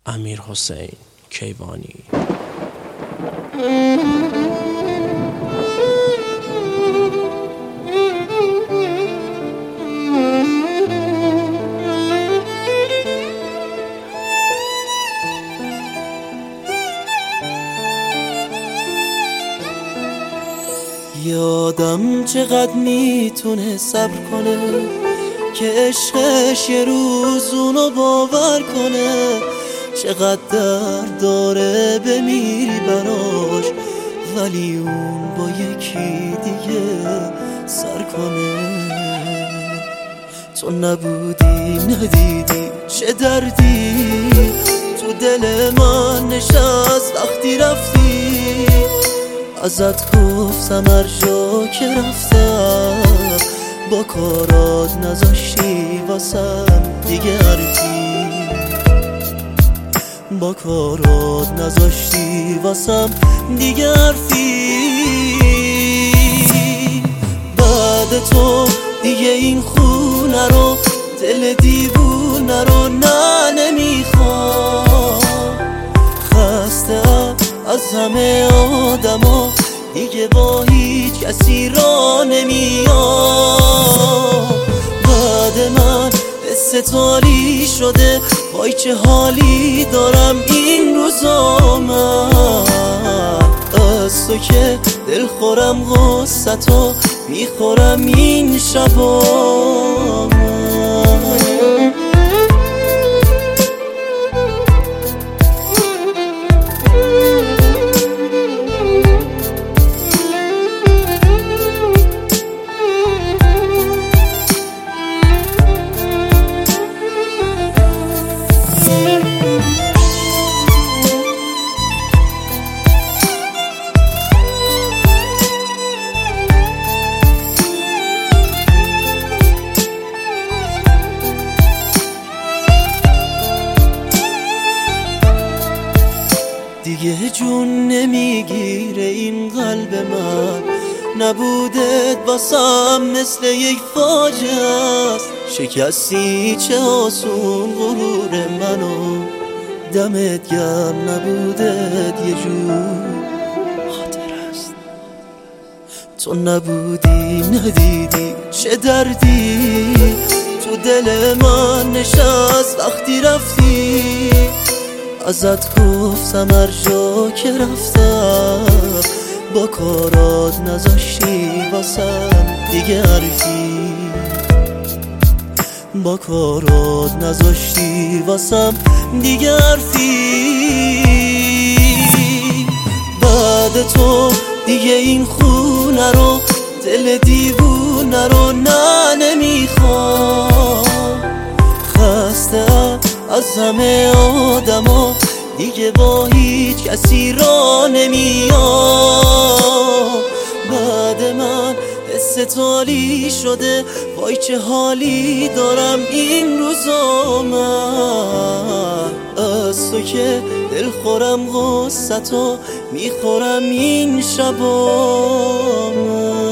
امیرحسین کیوانی. یه آدم چقدر میتونه صبر کنه که عشقش یه روز اونو باور کنه، چقدر درد داره بمیری براش ولی اون با یکی دیگه سر کنه. تو نبودی ندیدی چه دردی تو دل من نشست وقتی رفتی، ازت گفتم هر جا که رفتم با کارات نذاشتی واسم دیگه حرفی، با کارات نذاشتی واسم دیگه حرفی. بعد تو دیگه این خونه رو دل دیوونه رو نه نمیخوام، خسته‌ام از همه آدما دیگه با هیچ کسی را نمیام. بعد من استتالی شده وای چه حالی دارم این روزا من، از تو که دل خورم غصتو میخورم این شبا من. دیگه جون نمیگیره این قلب من، نبودت واسم مثل یک فاجعه است، شکستی چه آسون غرور منو، دمت گرم نبودت یه جور خاطر است. تو نبودی ندیدی چه دردی تو دل من نشست وقتی رفتی، ازت گفتم هر جا که رفتم با کارات نذاشتی واسم دیگه حرفی، با کارات نذاشتی واسم دیگه حرفی. بعد تو دیگه این خونه رو دل دیوونه رو نه نمیخوام، خسته‌ام از همه آدما دیگه با هیچ کسی را نمیام. بعد من استتالی شده وای چه حالی دارم این روزا من، از تو که دل خورم غصتو میخورم این شبا من.